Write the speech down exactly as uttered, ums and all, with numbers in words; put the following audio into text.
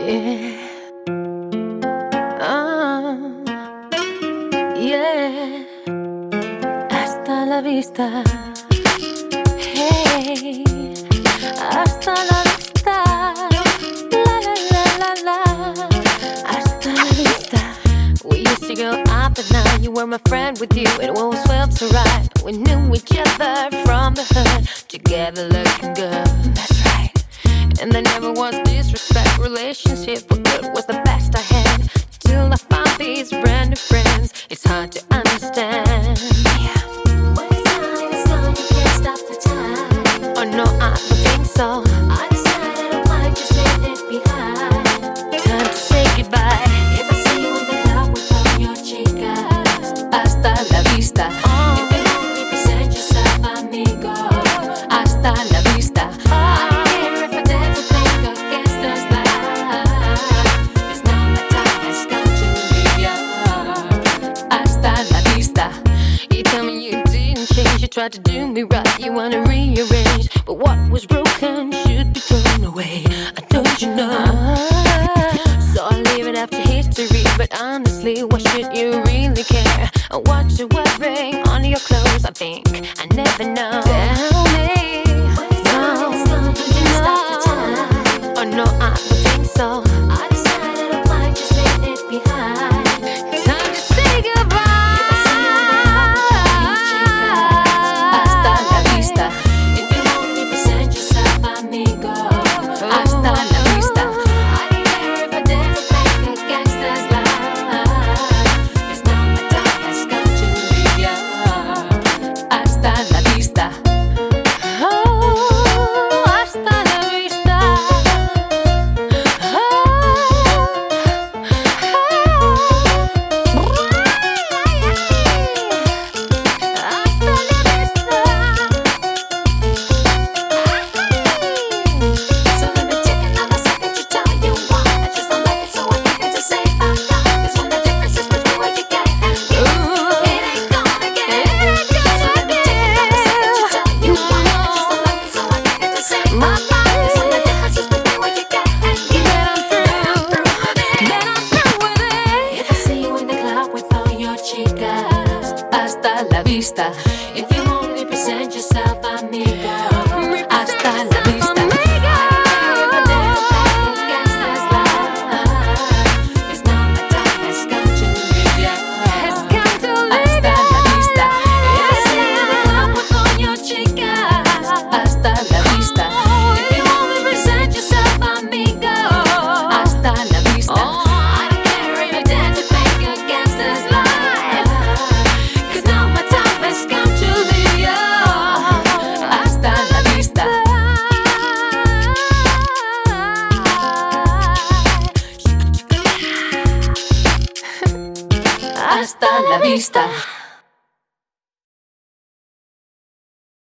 Yeah. Oh, yeah. Hasta la vista. Hey, hasta la vista. La la la la la. Hasta la vista. We used to go up and down. You were my friend with you. It always felt so right. We knew each other from the hood. Together looking good. That's right. And there never was disrespect. Relationship for good was the best I had. Till I found these brand new friends. It's hard to understand. Yeah. When it's time, it's time. You can't stop the time. Oh no, I don't think so. I decided I might just leave it behind. Time to say goodbye. If I see you in the club with all your chicas, hasta la vista. Oh. If you only present yourself, amigo, hasta la vista. You tried to do me right, you wanna rearrange, but what was broken should be thrown away. I told you no, so I'll leave it after history. But honestly, why should you really care? And what you're wearing on your clothes, I think I never know. Tell me, no, no, oh no, I don't think so. I decided I might just leave it behind. Time to say goodbye. Hasta la vista. If you only present yourself, amigo, hasta la vista. Hasta la vista.